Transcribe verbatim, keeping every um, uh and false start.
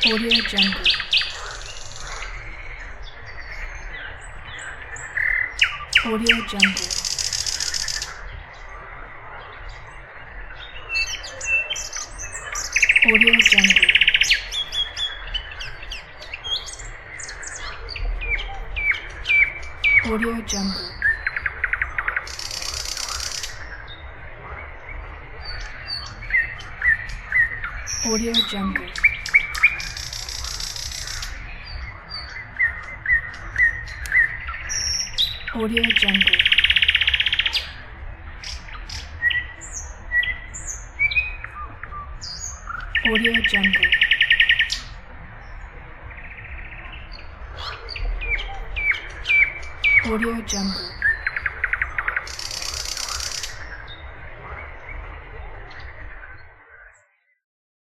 Audio Jungle. Audio Jungle. Audio Jungle. Audio Jungle. Audio Jungle. Audio Jungle. Audio Jungle. Audio Jungle.